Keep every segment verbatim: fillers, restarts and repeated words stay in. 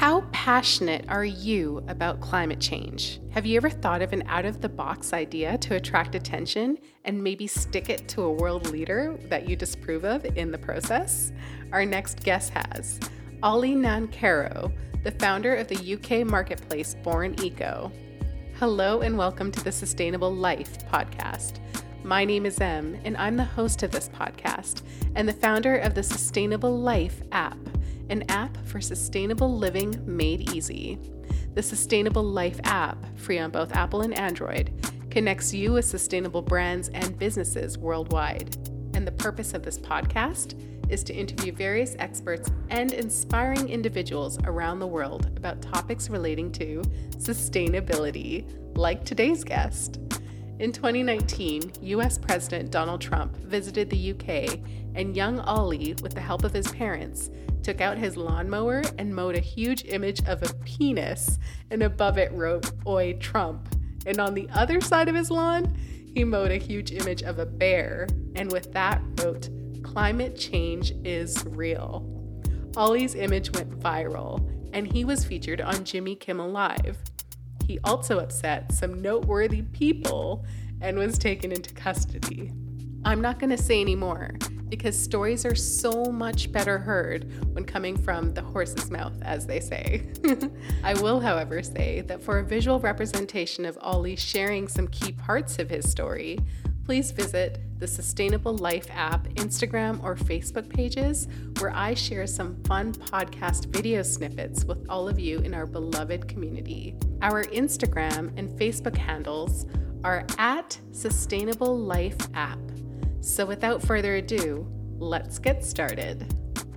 How passionate are you about climate change? Have you ever thought of an out-of-the-box idea to attract attention and maybe stick it to a world leader that you disapprove of in the process? Our next guest has. Ollie Nancarrow, the founder of the U K marketplace Born Eco. Hello and welcome to the Sustainable Life podcast. My name is Em, and I'm the host of this podcast and the founder of the Sustainable Life app, an app for sustainable living made easy. The Sustainable Life app, free on both Apple and Android, connects you with sustainable brands and businesses worldwide. And the purpose of this podcast is to interview various experts and inspiring individuals around the world about topics relating to sustainability, like today's guest. In twenty nineteen, U S President Donald Trump visited the U K, and young Ollie, with the help of his parents, took out his lawnmower and mowed a huge image of a penis, and above it wrote, "Oi, Trump." And on the other side of his lawn, he mowed a huge image of a bear, and with that wrote, "Climate change is real." Ollie's image went viral, and he was featured on Jimmy Kimmel Live. He also upset some noteworthy people and was taken into custody. I'm not going to say any more because stories are so much better heard when coming from the horse's mouth, as they say. I will, however, say that for a visual representation of Ollie sharing some key parts of his story, please visit the Sustainable Life app Instagram or Facebook pages, where I share some fun podcast video snippets with all of you in our beloved community. Our Instagram and Facebook handles are at Sustainable Life app. So without further ado, let's get started.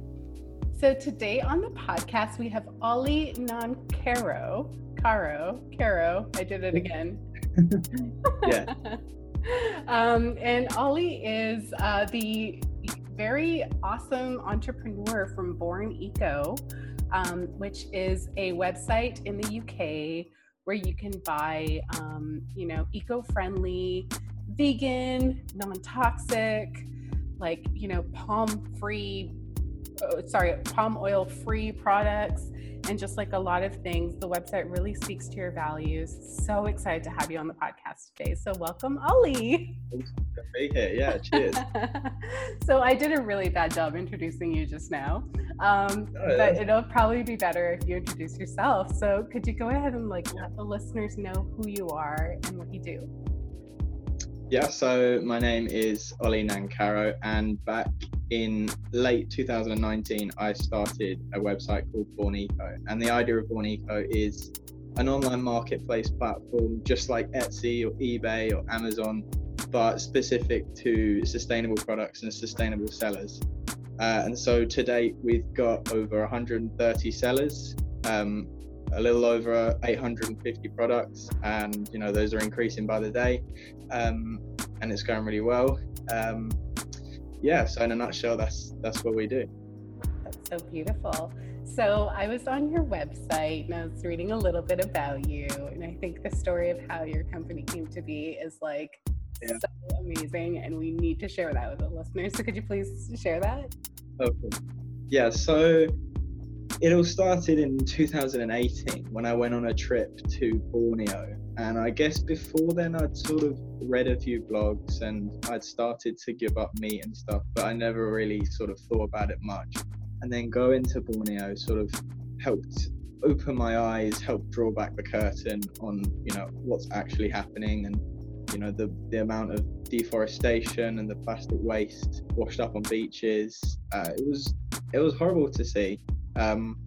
So today on the podcast, we have Ollie Nancarrow. Caro, Caro, I did it again. Yeah. Um, and Ollie is uh, the very awesome entrepreneur from Born Eco, um, which is a website in the U K where you can buy, um, you know, eco-friendly, vegan, non-toxic, like, you know, palm-free, oh, sorry, palm oil-free products, and just like a lot of things. The website really speaks to your values. So excited to have you on the podcast today. So welcome, Ollie. Thanks for being here. Yeah, cheers. So I did a really bad job introducing you just now, um, Oh, but yeah. it'll probably be better if you introduce yourself. So could you go ahead and like let the listeners know who you are and what you do? Yeah, so my name is Ollie Nancarrow, and back in late two thousand nineteen, I started a website called Born Eco. And the idea of Born Eco is an online marketplace platform, just like Etsy or eBay or Amazon, but specific to sustainable products and sustainable sellers. Uh, and so to date, we've got over one hundred thirty sellers, um, a little over eight hundred fifty products, and you know those are increasing by the day, um, and it's going really well. Um, yeah, so in a nutshell, that's that's what we do. That's so beautiful. So I was on your website and I was reading a little bit about you, and I think the story of how your company came to be is like Yeah. so amazing, and we need to share that with the listeners. So could you please share that? Okay. Yeah, so it all started in two thousand eighteen when I went on a trip to Borneo. And I guess before then I'd sort of read a few blogs and I'd started to give up meat and stuff, but I never really sort of thought about it much. And then going to Borneo sort of helped open my eyes, helped draw back the curtain on, you know, what's actually happening, and, you know, the, the amount of deforestation and the plastic waste washed up on beaches. Uh, it was, it was horrible to see. Um,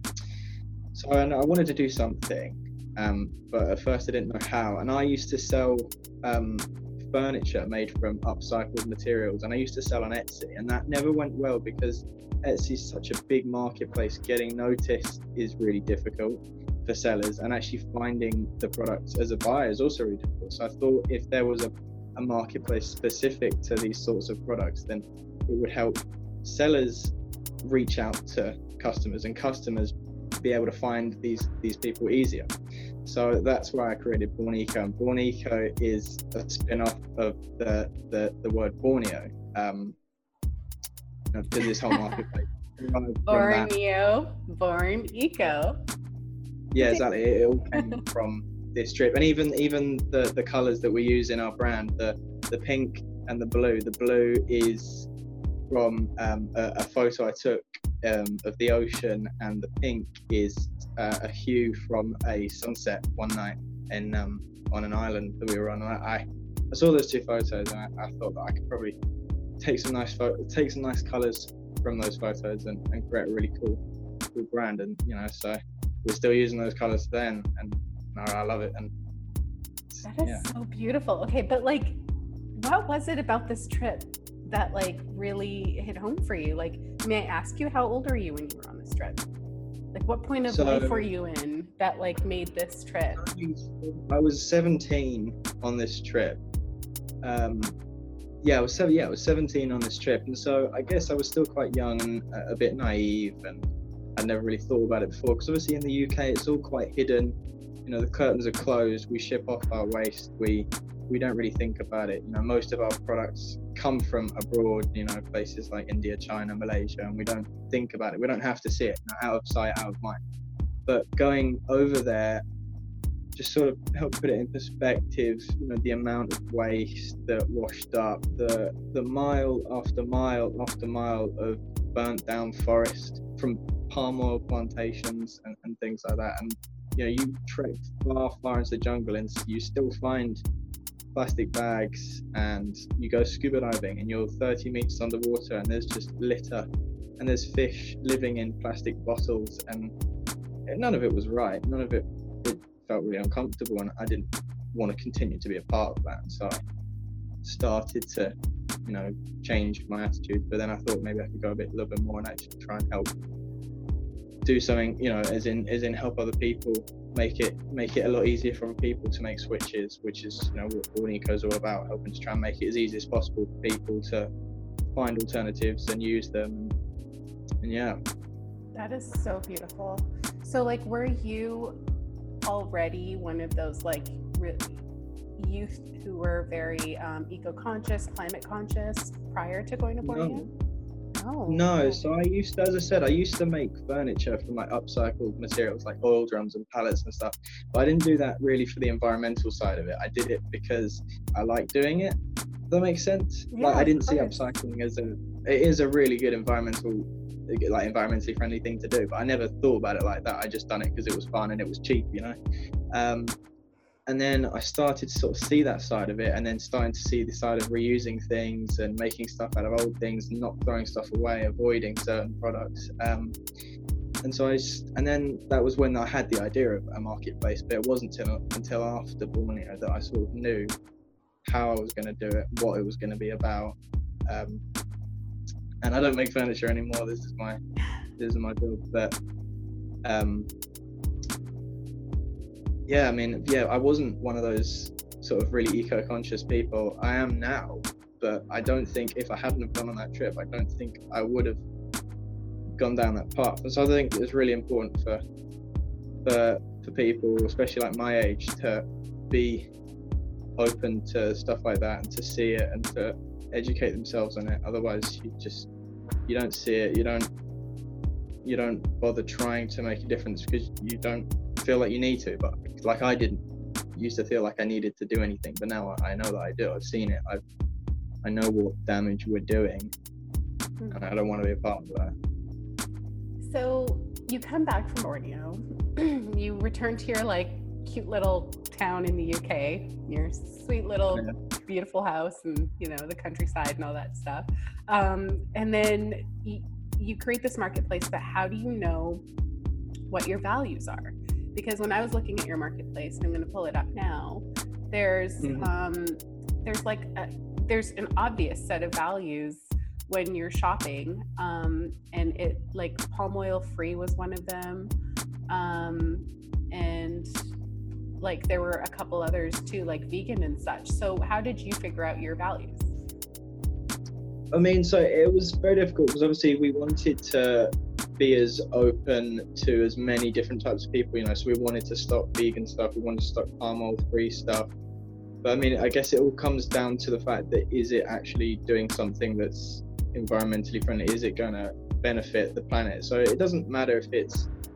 so I, I wanted to do something, um, but at first I didn't know how. And I used to sell um, furniture made from upcycled materials, and I used to sell on Etsy, and that never went well because Etsy is such a big marketplace. Getting noticed is really difficult for sellers, and actually finding the products as a buyer is also really difficult. So I thought if there was a, a marketplace specific to these sorts of products, then it would help sellers reach out to customers and customers be able to find these these people easier. So that's why I created Born Eco. And Born Eco is a spin-off of the the, the word Borneo, um, you know, to this whole marketplace. Borneo, Born Eco. Yeah, exactly. It, it all came from this trip, and even even the the colors that we use in our brand, the the pink and the blue. The blue is from um, a, a photo I took um, of the ocean, and the pink is uh, a hue from a sunset one night in um, on an island that we were on. And I, I saw those two photos, and I, I thought that I could probably take some nice photo, take some nice colors from those photos, and, and create a really cool, cool brand. And you know, so we're still using those colors then, and I, I love it. And that is yeah. so beautiful. Okay, but like, what was it about this trip that like really hit home for you? Like, may I ask you, how old are you when you were on this trip? Like, what point of so, life were you in that like made this trip? I was seventeen on this trip. Um, yeah, I was seven. Yeah, I was seventeen on this trip, and so I guess I was still quite young and a bit naive, and I'd never really thought about it before. Because obviously in the U K, it's all quite hidden. You know, the curtains are closed. We ship off our waste. We we don't really think about it. You know, most of our products come from abroad, you know, places like India, China, Malaysia, and we don't think about it. We don't have to see it, you know, out of sight, out of mind. But going over there just sort of helped put it in perspective, you know, the amount of waste that washed up, the the mile after mile after mile of burnt down forest from palm oil plantations and, and things like that. And, you know, you trek far, far into the jungle and you still find plastic bags, and you go scuba diving and you're thirty meters underwater and there's just litter, and there's fish living in plastic bottles, and none of it was right. None of it, it felt really uncomfortable, and I didn't want to continue to be a part of that. And so I started to, you know, change my attitude. But then I thought maybe I could go a bit, a little bit more and actually try and help do something, you know, as in as in help other people, make it make it a lot easier for people to make switches, which is, you know, what Born Eco is all about, helping to try and make it as easy as possible for people to find alternatives and use them. And yeah, that is so beautiful. So like, were you already one of those like really youth who were very um, eco-conscious, climate conscious prior to going to Borneo? No. Oh. No, so I used to, as I said, I used to make furniture from like upcycled materials like oil drums and pallets and stuff, but I didn't do that really for the environmental side of it. I did it because I like doing it. Does that make sense? Yeah, like I didn't see upcycling as a, it is a really good environmental, like environmentally friendly thing to do, but I never thought about it like that. I just done it because it was fun and it was cheap, you know. Um, And then I started to sort of see that side of it, and then starting to see the side of reusing things and making stuff out of old things, not throwing stuff away, avoiding certain products. Um, and so I just, and then that was when I had the idea of a marketplace, but it wasn't until, until after Borneo that I sort of knew how I was going to do it, what it was going to be about. Um, and I don't make furniture anymore. This is my, this is my job. But um, yeah, I mean, yeah, I wasn't one of those sort of really eco-conscious people. I am now, but I don't think if I hadn't have gone on that trip, I don't think I would have gone down that path. And so I think it's really important for for for people, especially like my age, to be open to stuff like that and to see it and to educate themselves on it. Otherwise, you just you don't see it, you don't you don't bother trying to make a difference because you don't feel like you need to. But like I didn't used to feel like I needed to do anything, but now I know that I do. I've seen it. I I know what damage we're doing, mm-hmm. and I don't want to be a part of that. So you come back from Borneo, you return to your like cute little town in the U K, your sweet little yeah. beautiful house, and you know the countryside and all that stuff. Um, and then you, you create this marketplace. But how do you know what your values are? Because when I was looking at your marketplace, and I'm going to pull it up now, there's mm-hmm. um, there's like a, there's an obvious set of values when you're shopping, um, and it like palm oil free was one of them, um, and like there were a couple others too, like vegan and such. So how did you figure out your values? I mean, so it was very difficult because obviously we wanted to be as open to as many different types of people, you know, so we wanted to stock vegan stuff, we wanted to stock palm oil free stuff. But I mean, I guess it all comes down to the fact that is it actually doing something that's environmentally friendly? Is it going to benefit the planet? So it doesn't matter if it's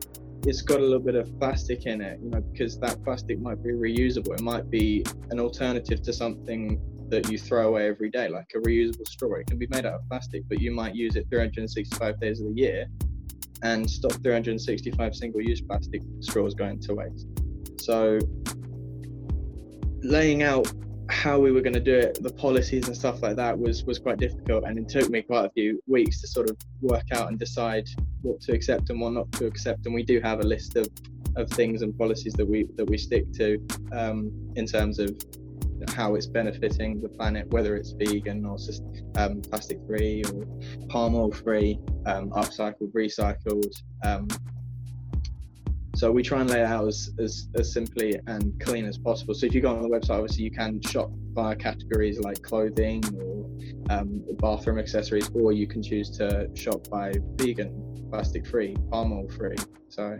it's got a little bit of plastic in it, you know, because that plastic might be reusable. It might be an alternative to something that you throw away every day, like a reusable straw. It can be made out of plastic, but you might use it three hundred sixty-five days of the year and stop three hundred sixty-five single-use plastic straws going to waste. So laying out how we were going to do it, the policies and stuff like that was was quite difficult, and it took me quite a few weeks to sort of work out and decide what to accept and what not to accept. And we do have a list of of things and policies that we that we stick to um, in terms of how it's benefiting the planet, whether it's vegan or just um, plastic free or palm oil free, um, upcycled, recycled. Um, so we try and lay it out as, as, as simply and clean as possible. So if you go on the website, obviously you can shop via categories like clothing or um, bathroom accessories, or you can choose to shop by vegan, plastic free, palm oil free. So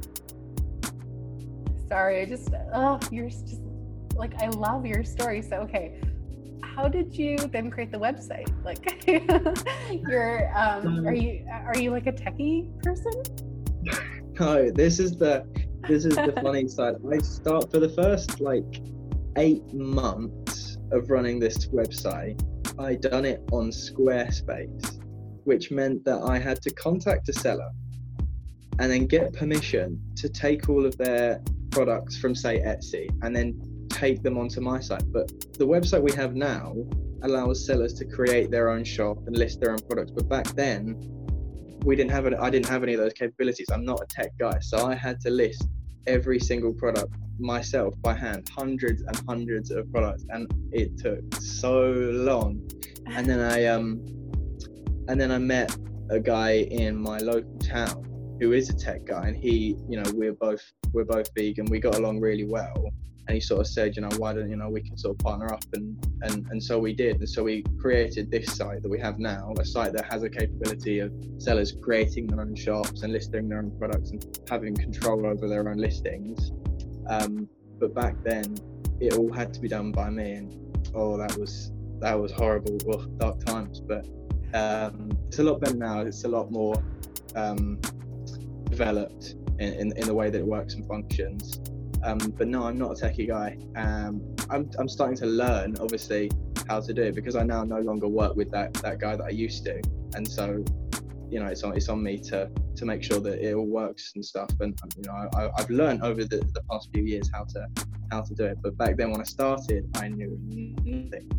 sorry, I just, oh, you're just, like, I love your story. So, okay, how did you then create the website? Like, you're, um, are you, are you like a techie person? No, this is the, this is the funny side. I start for the first like eight months of running this website, I done it on Squarespace, which meant that I had to contact a seller and then get permission to take all of their products from, say, Etsy, and then take them onto my site. But the website we have now allows sellers to create their own shop and list their own products. But back then, we didn't have it. I didn't have any of those capabilities. I'm not a tech guy, so I had to list every single product myself by hand, hundreds and hundreds of products, and it took so long. And then I um, and then I met a guy in my local town who is a tech guy, and he, you know, we're both we're both vegan. We got along really well. And he sort of said, you know, why don't, you know, we can sort of partner up, and, and, and so we did. And so we created this site that we have now, a site that has a capability of sellers creating their own shops and listing their own products and having control over their own listings. Um, but back then, it all had to be done by me, and oh, that was that was horrible, well, dark times. But um, it's a lot better now. It's a lot more um, developed in, in, in the way that it works and functions. Um, but no, I'm not a techie guy. Um, I'm, I'm starting to learn, obviously, how to do it, because I now no longer work with that, that guy that I used to. And so, you know, it's on, it's on me to, to make sure that it all works and stuff. And, you know, I, I've learned over the, the past few years how to, how to do it. But back then when I started, I knew nothing.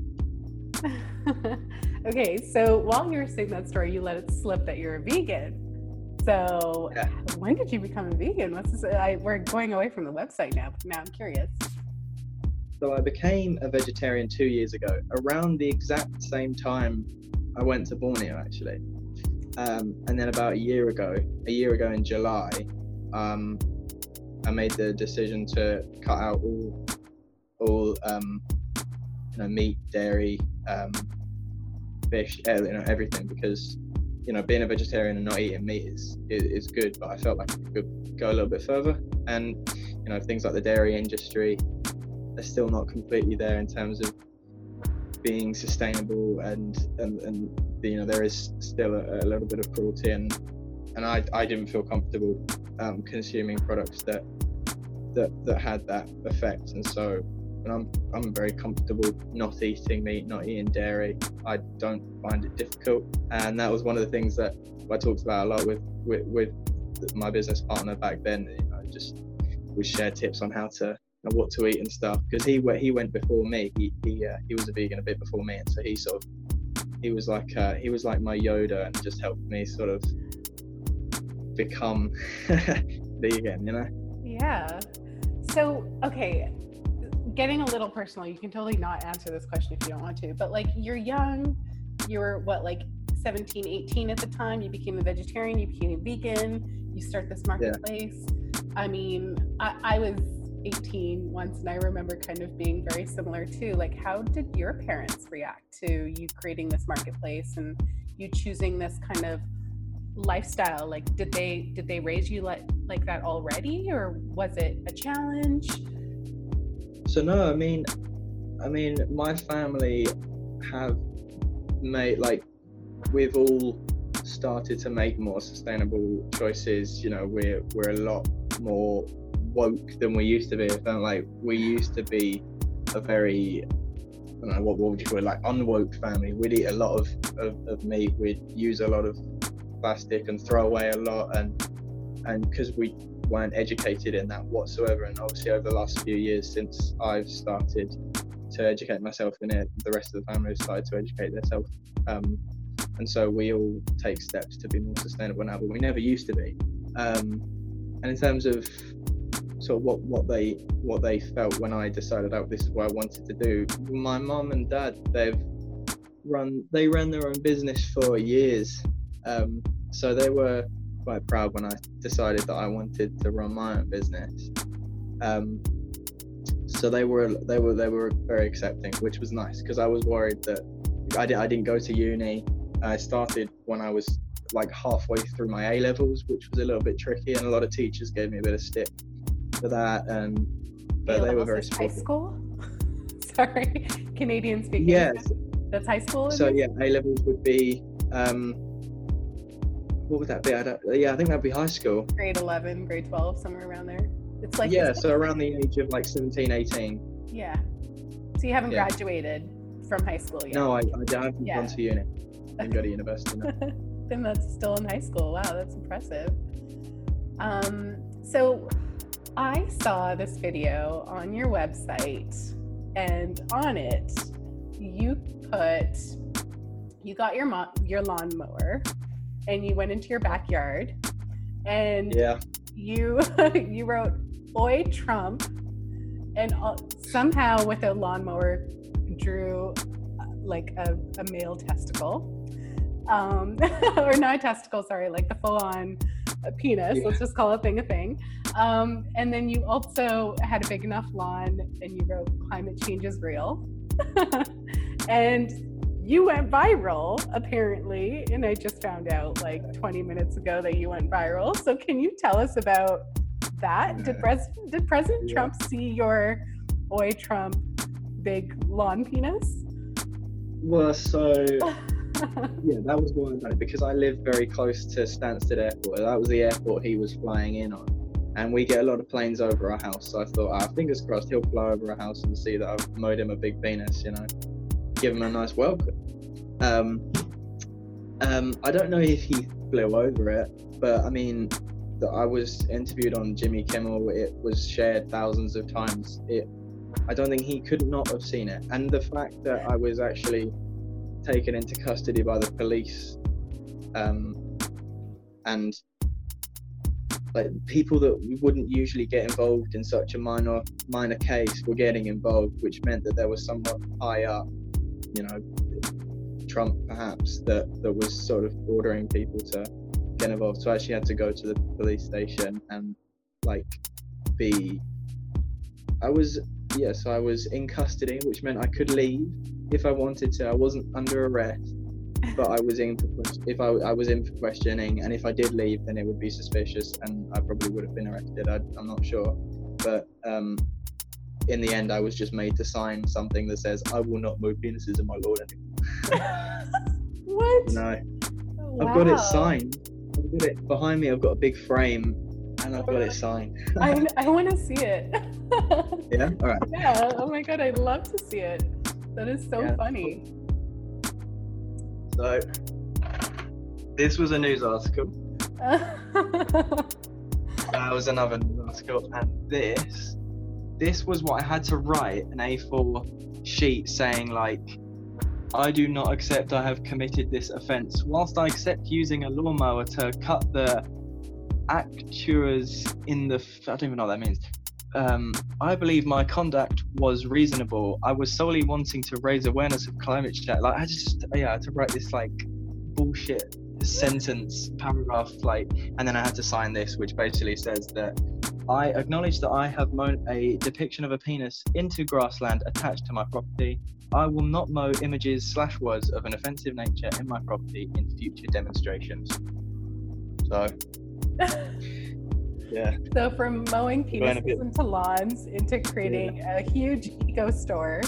Okay, so while you were saying that story, you let it slip that you're a vegan. So yeah. When did you become a vegan? What's this? I, we're going away from the website now. Now I'm curious. So I became a vegetarian two years ago, around the exact same time I went to Borneo, actually. Um, and then about a year ago, a year ago in July, um, I made the decision to cut out all, all um, you know, meat, dairy, um, fish, you know, everything, because, you know, being a vegetarian and not eating meat is, is is good, but I felt like I could go a little bit further. And, you know, things like the dairy industry are still not completely there in terms of being sustainable, and and, and you know, there is still a, a little bit of cruelty, and and I I didn't feel comfortable um, consuming products that that that had that effect. And so, and I'm I'm very comfortable not eating meat, not eating dairy. I don't find it difficult, and that was one of the things that I talked about a lot with with, with my business partner back then. You know, just we share tips on how to, you know, what to eat and stuff, because he he went before me. He he uh, he was a vegan a bit before me, and so he sort of he was like uh, he was like my Yoda, and just helped me sort of become vegan. You know? Yeah. So okay. Getting a little personal, you can totally not answer this question if you don't want to, but like, you're young, you were what, like seventeen, eighteen at the time, you became a vegetarian, you became a vegan, you start this marketplace. Yeah. I mean, I, I was eighteen once, and I remember kind of being very similar too. Like, how did your parents react to you creating this marketplace and you choosing this kind of lifestyle? Like, did they did they raise you like like that already, or was it a challenge? So no, I mean, I mean, my family have made, like, we've all started to make more sustainable choices. You know, we're we're a lot more woke than we used to be. I felt like we used to be a very, I don't know, what, what would you call it, like unwoke family. We'd eat a lot of, of, of meat, we'd use a lot of plastic and throw away a lot, and and because we weren't educated in that whatsoever. And obviously over the last few years since I've started to educate myself in it, the rest of the family has started to educate themselves. Um, and so we all take steps to be more sustainable now, but we never used to be. Um, and in terms of sort of what, what they what they felt when I decided out this is what I wanted to do, my mum and dad, they've run they ran their own business for years. Um, so they were quite proud when I decided that I wanted to run my own business. Um, so they were they were they were very accepting, which was nice, because I was worried that I, did, I didn't go to uni. I started when I was like halfway through my A levels, which was a little bit tricky, and a lot of teachers gave me a bit of stick for that. And but they were very supportive. High school? Sorry, Canadian speaking. Yes, that's high school. So yeah, A levels would be. Um, what would that be? I don't, yeah, I think that'd be high school. Grade eleven, grade twelve, somewhere around there. It's like yeah, so around the age of like seventeen, eighteen. Yeah. So you haven't yeah. graduated from high school yet? No, I, I haven't yeah. gone to uni. I didn't go to university. No. Then that's still in high school. Wow, that's impressive. Um, so I saw this video on your website, and on it, you put, you got your mo- your lawnmower, and you went into your backyard, and yeah. you you wrote "Oi Trump," and uh, somehow with a lawnmower drew uh, like a, a male testicle, um, or not a testicle, sorry, like the full-on uh, penis. Yeah. Let's just call a thing a thing. Um, and then you also had a big enough lawn, and you wrote "Climate change is real," and you went viral, apparently, and I just found out like twenty minutes ago that you went viral. So can you tell us about that? Did, Pres- did President yeah. Trump see your "Oi Trump" big lawn penis? Well, so yeah, that was why I done it, because I live very close to Stansted Airport. That was the airport he was flying in on, and we get a lot of planes over our house. So I thought, ah, fingers crossed, he'll fly over our house and see that I've mowed him a big penis, you know. Give him a nice welcome. Um, um, I don't know if he flew over it, but I mean, that I was interviewed on Jimmy Kimmel. It was shared thousands of times. It, I don't think he could not have seen it. And the fact that I was actually taken into custody by the police, um, and like people that wouldn't usually get involved in such a minor minor case were getting involved, which meant that there was someone high up, you know, Trump perhaps, that, that was sort of ordering people to get involved. So I actually had to go to the police station and like be, I was, yeah, so I was in custody, which meant I could leave if I wanted to. I wasn't under arrest, but I was in for, if I, I was in for questioning, and if I did leave, then it would be suspicious and I probably would have been arrested. I, I'm not sure. But um, in the end, I was just made to sign something that says, "I will not move penises in my lord anymore." What? No. Wow. I've got it signed. I've got it behind me. I've got a big frame, and I've got it signed. I I want to see it. Yeah? All right. Yeah. Oh my God, I'd love to see it. That is so yeah. funny. So, this was a news article. That was another news article, and this, this was what I had to write, an A four sheet saying like, "I do not accept I have committed this offence. Whilst I accept using a lawnmower to cut the actuators in the..." F- I don't even know what that means. Um, I believe my conduct was reasonable. I was solely wanting to raise awareness of climate change. Like, I just, yeah, I had to write this like bullshit sentence, paragraph, like, and then I had to sign this, which basically says that I acknowledge that I have mown a depiction of a penis into grassland attached to my property. I will not mow images slash words of an offensive nature in my property in future demonstrations. So, yeah. So from mowing penises into lawns into creating yeah. a huge eco store,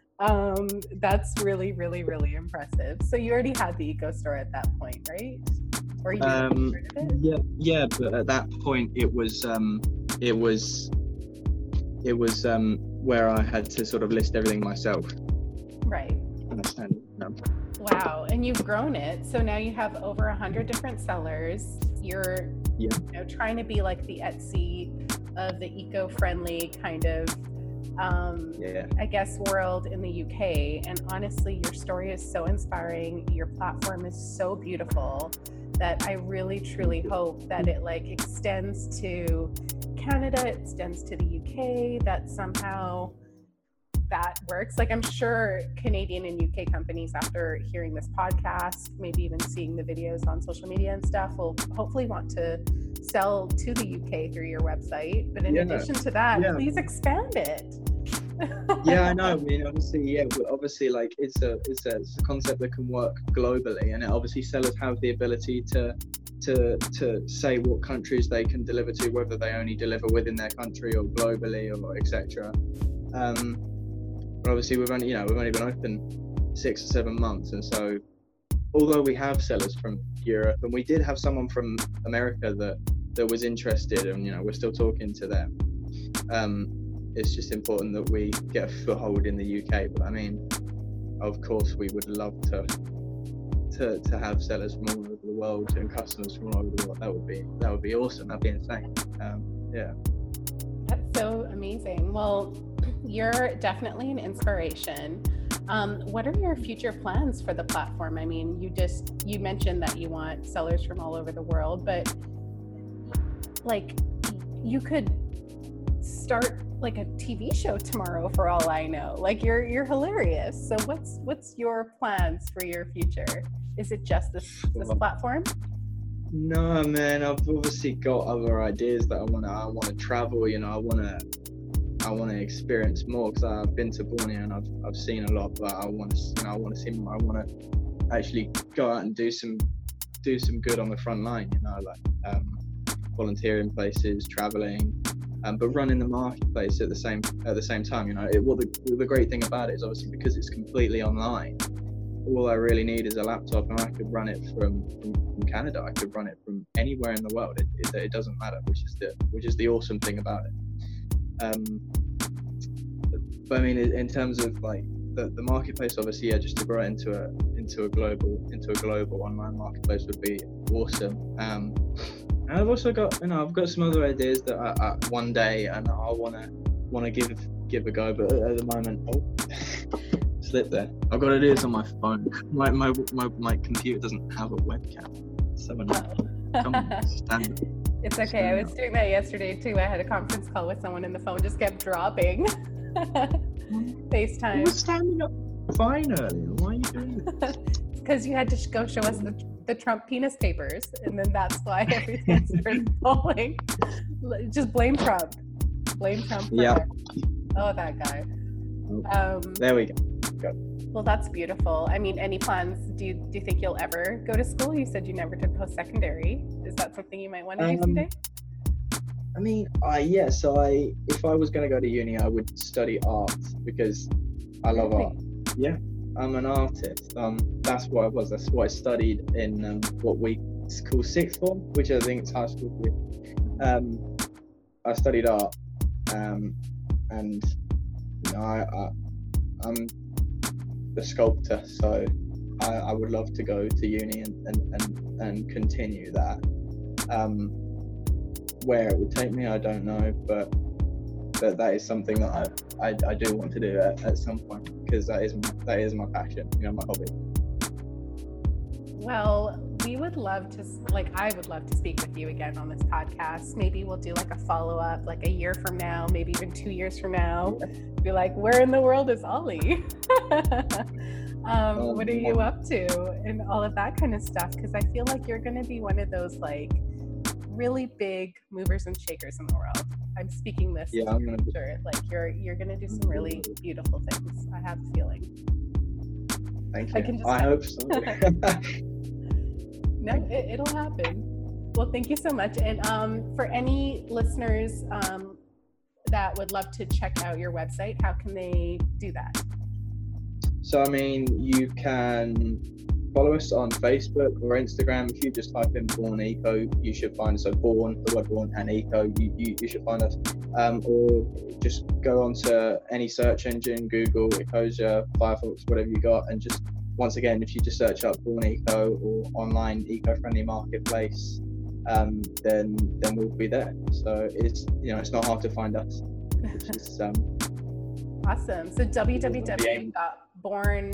um, that's really, really, really impressive. So you already had the eco store at that point, right? Or you Um, heard of it? yeah, yeah, but at that point it was um, it was it was um, where I had to sort of list everything myself. Right. Understand? No. Wow. And you've grown it. So now you have over a hundred different sellers. You're Yeah. you know, trying to be like the Etsy of the eco-friendly kind of, um, Yeah. I guess, world in the U K. And honestly, your story is so inspiring. Your platform is so beautiful that I really, truly hope that it like extends to Canada, it extends to the U K, that somehow that works. Like I'm sure Canadian and U K companies, after hearing this podcast, maybe even seeing the videos on social media and stuff, will hopefully want to sell to the U K through your website. But in Yeah. addition to that, Yeah. please expand it. Yeah, I know. I mean, obviously, yeah, but obviously, like it's a it's a, it's a concept that can work globally, and it, obviously, sellers have the ability to to to say what countries they can deliver to, whether they only deliver within their country or globally, or et cetera. Um, but obviously, we've only you know we've only been open six or seven months, and so although we have sellers from Europe, and we did have someone from America that that was interested, and you know we're still talking to them. Um, It's just important that we get a foothold in the U K. But I mean, of course, we would love to to to have sellers from all over the world and customers from all over the world. That would be that would be awesome. That'd be insane. Um, yeah. That's so amazing. Well, you're definitely an inspiration. Um, what are your future plans for the platform? I mean, you just you mentioned that you want sellers from all over the world, but like you could start like a T V show tomorrow for all I know. Like you're you're hilarious. So what's what's your plans for your future? Is it just this this platform? No, man. I've obviously got other ideas that I wanna I wanna travel. You know, I wanna I wanna experience more because I've been to Borneo and I've I've seen a lot, but I want to you know I want to see more. I want to actually go out and do some do some good on the front line. You know, like um, volunteering places, traveling. Um, but running the marketplace at the same at the same time, you know, it, well, the, the great thing about it is obviously because it's completely online. All I really need is a laptop, and I could run it from, from, from Canada. I could run it from anywhere in the world. It, it, it doesn't matter, which is the which is the awesome thing about it. Um, but I mean, in terms of like the, the marketplace, obviously, yeah, just to grow it into a into a global into a global online marketplace would be awesome. Um, And I've also got, you know, I've got some other ideas that I, I, one day, and I wanna wanna give give a go. But at the moment, oh, slip there. I've got to do this on my phone. My my my, my computer doesn't have a webcam. So Oh. come on, stand up. It's okay. I was doing that yesterday too. I had a conference call with someone and the phone just kept dropping. You FaceTime. were standing up fine earlier. Why are you doing this? Because you had to sh- go show us the, the Trump penis papers, and then that's why everything started falling. Just blame Trump. Blame Trump. For Yeah. that. Oh, that guy. Um, There we go. well, that's beautiful. I mean, any plans? Do you do you think you'll ever go to school? You said you never did post-secondary. Is that something you might want to do Um, someday? I mean, I yeah. So I, if I was going to go to uni, I would study art because I love Really? art. Yeah, I'm an artist. Um, that's what I was. That's what I studied in um, what we call sixth form, which I think is high school for you. Um, I studied art, um, and you know, I, I I'm a sculptor, so I, I would love to go to uni and and, and, and continue that. Um, where it would take me, I don't know, but but that is something that I, I, I do want to do at, at some point because that is my, that is my passion, you know, my hobby. Well, we would love to, like, I would love to speak with you again on this podcast. Maybe we'll do like a follow-up, like a year from now, maybe even two years from now. Be like, where in the world is Ollie? um, Oh, what are you man. up to? And all of that kind of stuff. Because I feel like you're going to be one of those, like, really big movers and shakers in the world. I'm speaking this Yeah, to I'm your gonna be- future. Like, you're you're going to do some really beautiful things. I have a feeling. Thank I you. can just- I hope so. No, it, it'll happen. Well, thank you so much. And um, for any listeners um, that would love to check out your website, how can they do that? So I mean, you can follow us on Facebook or Instagram. If you just type in Born Eco, you should find us. So Born, the word Born, and Eco, you, you, you should find us. Um, or just go onto any search engine, Google, Ecosia, Firefox, whatever you got, and just, once again, if you just search up Born Eco or online eco-friendly marketplace, um, then then we'll be there. So it's, you know, it's not hard to find us. Which is, um, awesome. So w w w dot born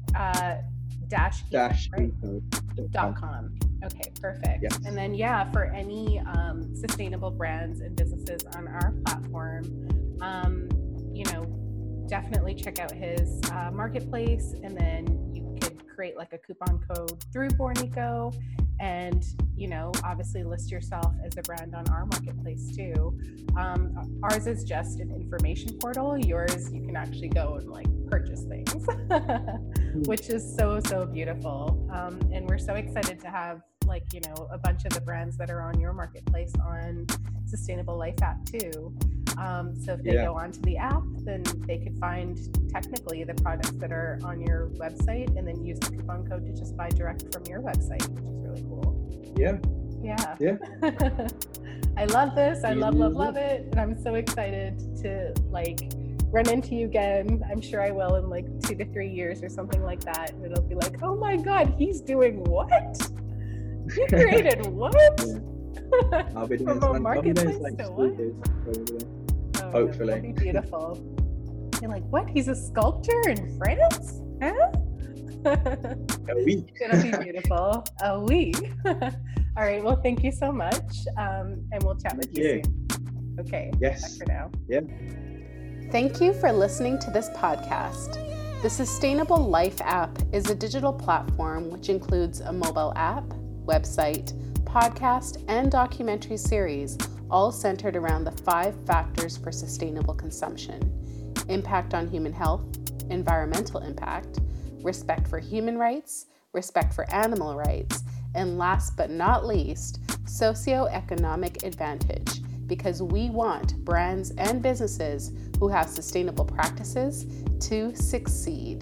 dash eco dot com. Okay, perfect. Yes. And then, yeah, for any um, sustainable brands and businesses on our platform, um, you know, definitely check out his uh, marketplace, and then you could create like a coupon code through Born Eco, and, you know, obviously list yourself as a brand on our marketplace too. Um, ours is just an information portal. Yours, you can actually go and like purchase things, which is so, so beautiful. Um, and we're so excited to have, like, you know, a bunch of the brands that are on your marketplace on Sustainable Life app too. Um, so if they Yeah. go onto the app, then they could find technically the products that are on your website, and then use the coupon code to just buy direct from your website, which is really cool. Yeah. Yeah. Yeah. I love this. I love, love, Yeah. love it. And I'm so excited to like run into you again. I'm sure I will in like two to three years or something like that. And it'll be like, oh my God, he's doing what? He created what? I'll be doing From a some marketplace like to what? speakers, probably. Oh, Hopefully. It'll be beautiful. You're like, what? He's a sculptor in France? Huh? A week. It'll be beautiful. A week. All right. Well, thank you so much. Um, and we'll chat with you Yeah. soon. Okay. Yes. Bye for now. Yeah. Thank you for listening to this podcast. The Sustainable Life app is a digital platform which includes a mobile app, website, podcast, and documentary series, all centered around the five factors for sustainable consumption: impact on human health, environmental impact, respect for human rights, respect for animal rights, and last but not least, socioeconomic advantage, because we want brands and businesses who have sustainable practices to succeed.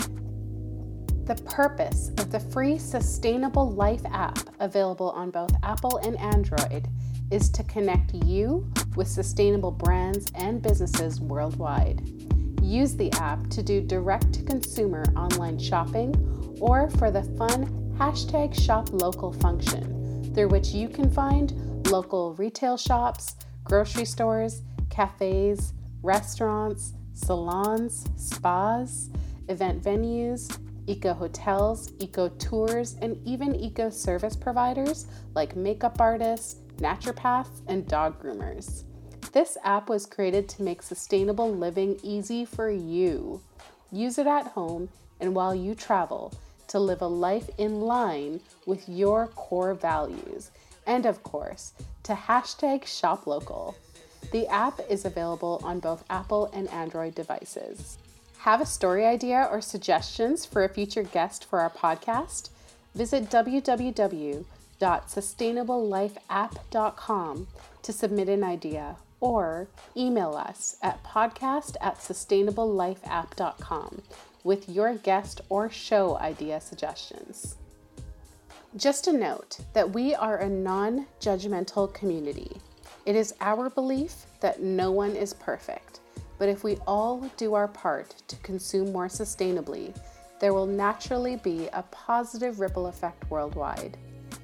The purpose of the free Sustainable Life app, available on both Apple and Android, is to connect you with sustainable brands and businesses worldwide. Use the app to do direct-to-consumer online shopping, or for the fun hashtag shop local function, through which you can find local retail shops, grocery stores, cafes, restaurants, salons, spas, event venues, eco-hotels, eco-tours, and even eco-service providers like makeup artists, naturopaths, and dog groomers. This app was created to make sustainable living easy for you. Use it at home and while you travel to live a life in line with your core values, and of course, to hashtag shop local. The app is available on both Apple and Android devices. Have a story idea or suggestions for a future guest for our podcast? Visit w w w dot sustainable life app dot com to submit an idea, or email us at podcast at sustainable life app dot com with your guest or show idea suggestions. Just a note that we are a non-judgmental community. It is our belief that no one is perfect, but if we all do our part to consume more sustainably, there will naturally be a positive ripple effect worldwide.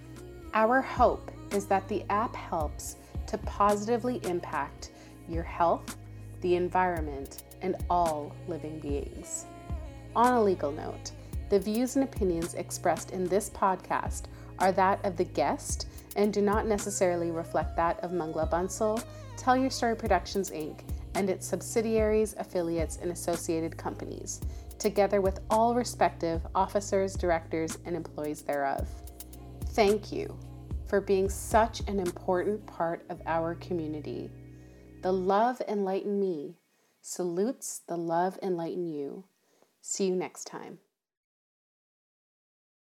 Our hope is that the app helps to positively impact your health, the environment, and all living beings. On a legal note, the views and opinions expressed in this podcast are that of the guest and do not necessarily reflect that of Mangla Bansal, Tell Your Story Productions, Incorporated, and its subsidiaries, affiliates, and associated companies, together with all respective officers, directors, and employees thereof. Thank you for being such an important part of our community. The love enlighten me salutes the love enlighten you. See you next time.